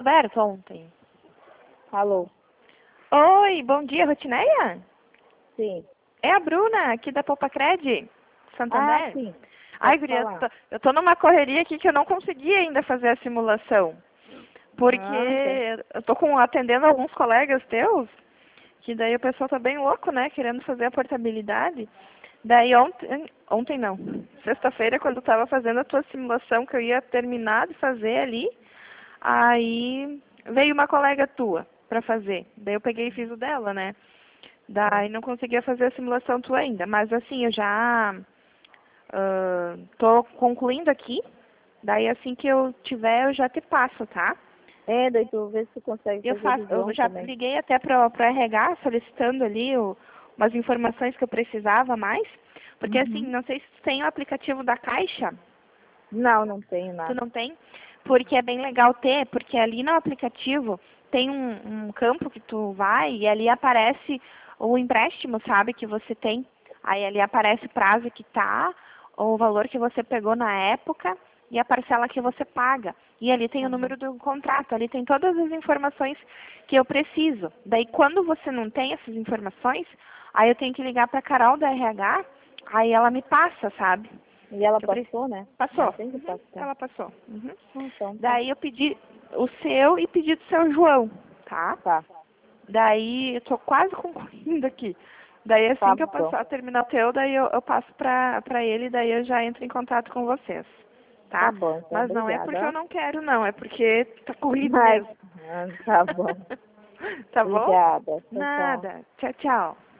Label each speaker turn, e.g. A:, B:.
A: Roberto ontem.
B: Alô?
A: Oi, bom dia, Rotineia?
B: Sim.
A: É a Bruna, aqui da Popacred, Santander.
B: Sim.
A: Ai,
B: Pode
A: guria,
B: falar.
A: eu tô numa correria aqui que eu não consegui ainda fazer a simulação.
B: Tá.
A: Porque eu tô atendendo alguns colegas teus, que daí o pessoal tá bem louco, né, querendo fazer a portabilidade. Daí ontem não, sexta-feira, quando eu tava fazendo a tua simulação, que eu ia terminar de fazer ali, aí veio uma colega tua pra fazer. Daí eu peguei e fiz o dela, né? Daí não conseguia fazer a simulação tua ainda. Mas assim, eu já tô concluindo aqui. Daí assim que eu tiver, eu já te passo, tá?
B: Daí tu vê se tu consegue fazer do
A: Eu
B: João
A: já
B: também.
A: liguei até para RH solicitando ali umas informações que eu precisava mais. Porque assim, não sei se tu tem o aplicativo da Caixa.
B: Não, não tenho
A: Tu
B: nada.
A: não tem? Porque é bem legal ter, porque ali no aplicativo tem um campo que tu vai e ali aparece o empréstimo, sabe, que você tem. Aí ali aparece o prazo que tá, o valor que você pegou na época e a parcela que você paga. E ali tem o número do contrato, ali tem todas as informações que eu preciso. Daí quando você não tem essas informações, aí eu tenho que ligar para a Carol da RH, aí ela me passa, sabe?
B: E ela
A: Que eu preciso.
B: passou, né?
A: Passou.
B: Ela tem que passar.
A: Ela passou.
B: Então tá.
A: Daí eu pedi o seu e pedi do seu João, tá?
B: Tá.
A: Daí eu tô quase concluindo aqui. Daí
B: Tá
A: assim que eu
B: bom.
A: passar, terminar o teu, daí eu passo pra ele, daí eu já entro em contato com vocês,
B: Tá
A: tá?
B: bom, então
A: Mas não é porque eu
B: obrigada.
A: não quero, não, é porque tá corrido
B: Ai,
A: mesmo.
B: tá bom.
A: Tá bom?
B: Obrigada. Tchau, tchau.
A: Nada. Tchau, tchau.